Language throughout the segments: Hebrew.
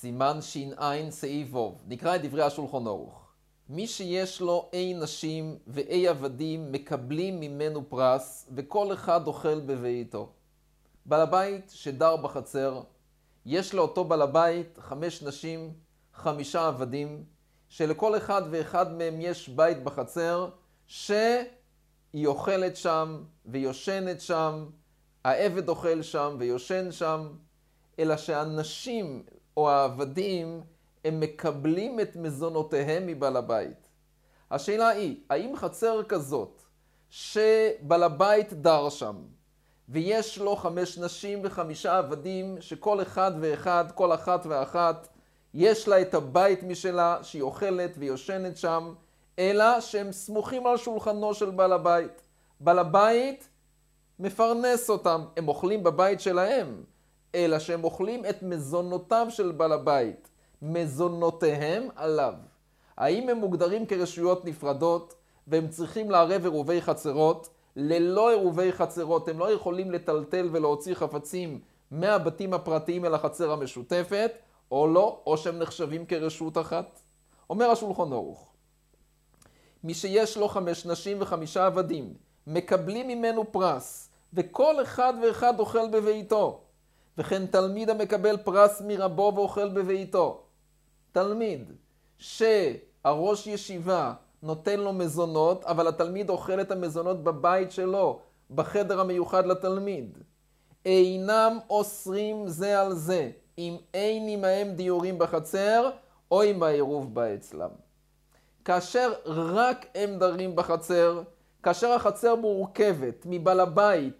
סימן ש"ע סעיף ו', נקרא את דברי השולחן ערוך. מי שיש לו נשים עבדים מקבלים ממנו פרס, וכל אחד אוכל בביתו. בעל הבית שדר בחצר, יש לאותו בעל הבית 5 נשים, 5 עבדים, שלכל אחד ואחד מהם יש בית בחצר, שהיא אוכלת שם ויושנת שם, העבד אוכל שם ויושן שם, אלא שהנשים או העבדים הם מקבלים את מזונותיהם מבעל הבית. השאלה היא, האם חצר כזאת שבעל הבית דר שם, ויש לו 5 נשים ו5 עבדים, שכל אחד ואחד, כל אחת ואחת, יש לה את הבית משלה, שהיא אוכלת ויושנת שם, אלא שהם סמוכים על שולחנו של בעל הבית. בעל הבית מפרנס אותם, הם אוכלים בבית שלהם, אלא שהם אוכלים את מזונותיו של בעל הבית, מזונותיהם עליו. האם הם מוגדרים כרשויות נפרדות, והם צריכים לערב עירובי חצרות? ללא עירובי חצרות הם לא יכולים לטלטל ולהוציא חפצים מהבתים הפרטיים אל החצר המשותפת, או לא, או שהם נחשבים כרשות אחת. אומר השולחן ערוך, מי שיש לו 5 נשים ו5 עבדים, מקבלים ממנו פרס, וכל אחד ואחד אוכל בביתו. וכן תלמיד המקבל פרס מרבו ואוכל בביתו. תלמיד שהראש ישיבה נותן לו מזונות, אבל התלמיד אוכל את המזונות בבית שלו, בחדר המיוחד לתלמיד. אינם אוסרים זה על זה, אם אין עמהם דיורים בחצר, או אם העירוב בא אצלם. כאשר רק הם דרים בחצר, כאשר החצר מורכבת מבעל הבית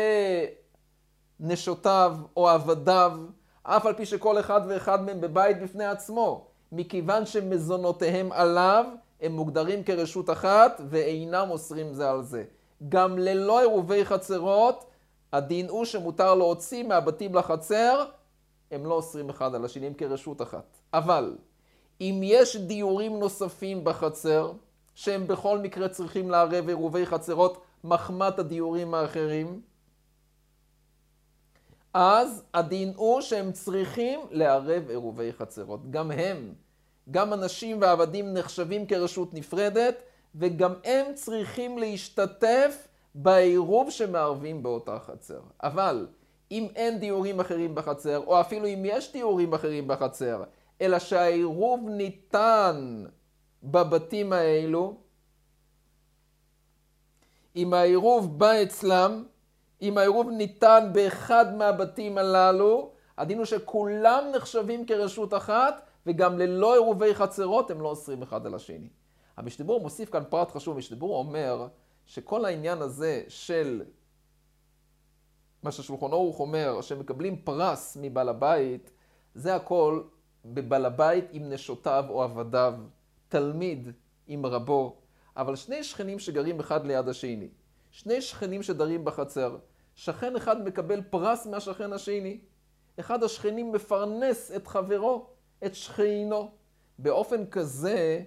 ונשותיו או עבדיו, אף על פי שכל אחד ואחד מהם בבית בפני עצמו, מכיוון שמזונותיהם עליו, הם מוגדרים כרשות אחת ואינם אוסרים זה על זה. גם ללא עירובי חצרות, הדין הוא שמותר להוציא מהבתים לחצר, הם לא אוסרים אחד על השני, הם כרשות אחת. אבל אם יש דיורים נוספים בחצר, שהם בכל מקרה צריכים לערב עירובי חצרות מחמת הדיורים האחרים, אז הדין הוא שהם צריכים לערב עירובי חצרות. גם הם, גם אנשים ועבדים נחשבים כרשות נפרדת, וגם הם צריכים להשתתף בעירוב שמערבים באותה חצר. אבל אם אין דיורים אחרים בחצר, או אפילו אם יש דיורים אחרים בחצר, אלא שהעירוב ניתן בבתים האלו, אם העירוב בא אצלם, אם העירוב ניתן באחד מהבתים הללו, הדין הוא שכולם נחשבים כרשות אחת, וגם ללא עירובי חצרות הם לא אוסרים אחד על השני. המשתבר מוסיף כאן פרט חשוב. המשתבר אומר שכל העניין הזה של מה ששולחן ערוך אומר, שמקבלים פרס מבעל הבית, זה הכל בבעל הבית עם נשותיו או עבדיו, תלמיד עם רבו, אבל 2 שכנים שגרים אחד ליד השני, 2 שכנים שדרים בחצר, שכן אחד מקבל פרס מהשכן השני, אחד השכנים מפרנס את חברו, את שכנו. באופן כזה,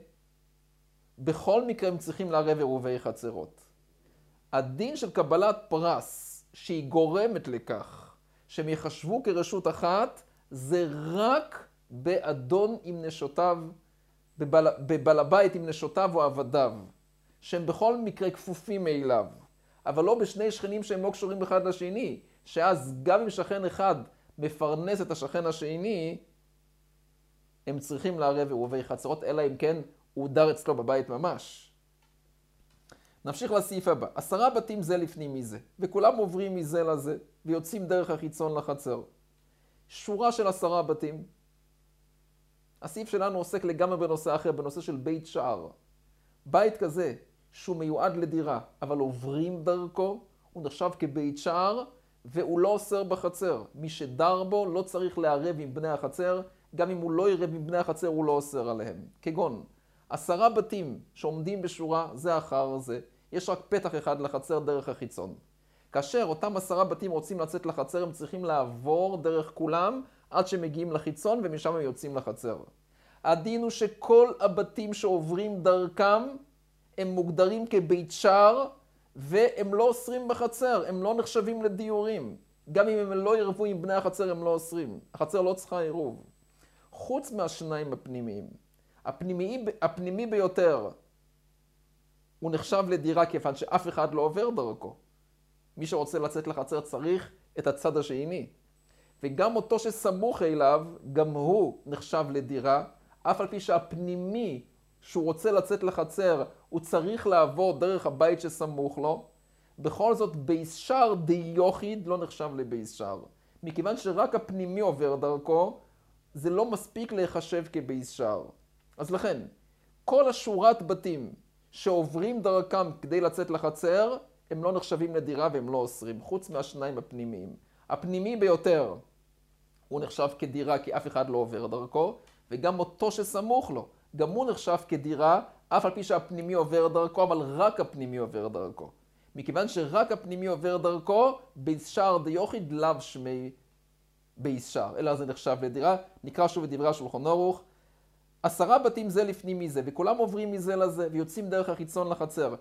בכל מקרה הם צריכים לערב עירובי חצרות. הדין של קבלת פרס שהיא גורמת לכך שהם יחשבו כרשות אחת, זה רק באדון עם נשותיו, בבעל הבית עם נשותיו או עבדיו, שהם בכל מקרה כפופים אליו, אבל לא בשני שכנים שהם לא קשורים אחד לשני, שאז גם אם שכן אחד מפרנס את השכן השני, הם צריכים לערב עירובי חצרות, אלא אם כן הוא דר אצלו בבית ממש. נמשיך לסעיף הבא. 10 בתים זה לפנים מזה, וכולם עוברים מזה לזה, ויוצאים דרך החיצון לחצר. שורה של 10 בתים. הסעיף שלנו עוסק לגמרי בנושא אחר, בנושא של בית שער. בית כזה, שהוא מיועד לדירה, אבל עוברים דרכו, הוא נחשב כבית שער, והוא לא אוסר בחצר. מי שדר בו לא צריך לערב עם בני החצר, גם אם הוא לא ירב עם בני החצר, הוא לא אוסר עליהם. כגון, 10 בתים שעומדים בשורה, זה אחר זה. יש רק פתח אחד לחצר דרך החיצון. כאשר אותם 10 בתים רוצים לצאת לחצר, הם צריכים לעבור דרך כולם, עד שמגיעים לחיצון, ומשם הם יוצאים לחצר. הדין הוא שכל הבתים שעוברים דרכם, הם מוגדרים כבית שער, והם לא אוסרים בחצר, הם לא נחשבים לדיורים. גם אם הם לא ירבו עם בני החצר, הם לא אוסרים. החצר לא צריכה עירוב. חוץ מהשניים הפנימיים. הפנימי ביותר, הוא נחשב לדירה כיוון שאף אחד לא עובר דרכו. מי שרוצה לצאת לחצר צריך את הצד השני. וגם אותו שסמוך אליו, גם הוא נחשב לדירה, אף על פי שהפנימי, שהוא רוצה לצאת לחצר, הוא צריך לעבור דרך הבית שסמוך לו. בכל זאת, בייס שער די יוחיד לא נחשב לבייס שער. מכיוון שרק הפנימי עובר דרכו, זה לא מספיק להיחשב כבייס שער. אז לכן, כל השורת בתים שעוברים דרכם כדי לצאת לחצר, הם לא נחשבים לדירה והם לא אוסרים, חוץ מהשניים הפנימיים. הפנימי ביותר, הוא נחשב כדירה כי אף אחד לא עובר דרכו, וגם אותו שסמוך לו, גם הוא נחשב כדירה, אף על פי שהפנימי עובר דרכו, אבל רק הפנימי עובר דרכו. מכיוון שרק הפנימי עובר דרכו, בייס שער די יוחיד לאו שמי בייס שער, אלא זה נחשב לדירה. נקרא שוב את דברי השולחן ערוך. 10 בתים זה לפנים מזה, וכולם עוברים מזה לזה, ויוצאים דרך החיצון לחצר.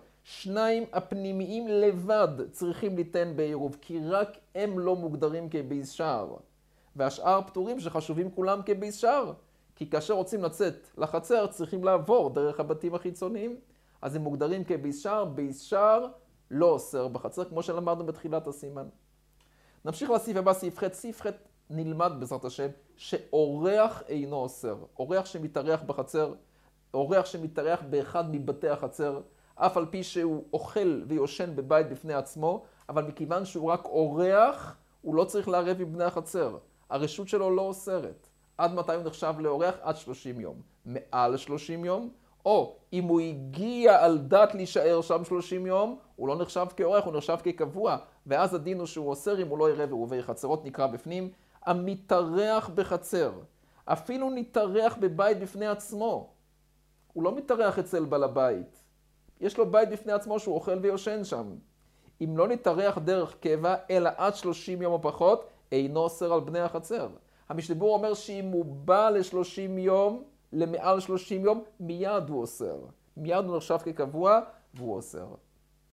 2 הפנימיים לבד צריכים ליתן בעירוב, כי רק הם לא מוגדרים כבייס שער. והשאר פטורים שחשובים כולם כבייס שער. כי כאשר רוצים לצאת לחצר, צריכים לעבור דרך הבתים החיצוניים. אז הם מוגדרים כבייס שער, בייס שער לא אוסר בחצר, כמו שלמדנו בתחילת הסימן. נמשיך לסעיף הבא, סעיף ח'. סעיף ח' נלמד בעזרת השם שאורח אינו אוסר. אורח שמתארח בחצר, אורח שמתארח באחד מבתי החצר, אף על פי שהוא אוכל ויושן בבית בפני עצמו, אבל מכיוון שהוא רק אורח, הוא לא צריך לערב עם בני החצר. הרשות שלו לא אוסרת. עד מתי הוא נחשב לאורח? עד 30 יום. מעל 30 יום, או אם הוא הגיע על דת להישאר שם 30 יום, הוא לא נחשב כאורח, הוא נחשב כקבוע, ואז הדין הוא שהוא אוסר אם הוא לא יראה עירובי חצרות. נקרא בפנים, המתארח בחצר, אפילו נתארח בבית בפני עצמו. הוא לא מתארח אצל בעל הבית. יש לו בית בפני עצמו שהוא אוכל ויושן שם. אם לא נתארח דרך קבע, אלא עד 30 יום או פחות, אינו אוסר על בני החצר. המשתבר אומר שאם הוא בא ל-30 יום, למעל 30 יום, מיד הוא אוסר. מיד הוא נחשב כקבוע והוא אוסר.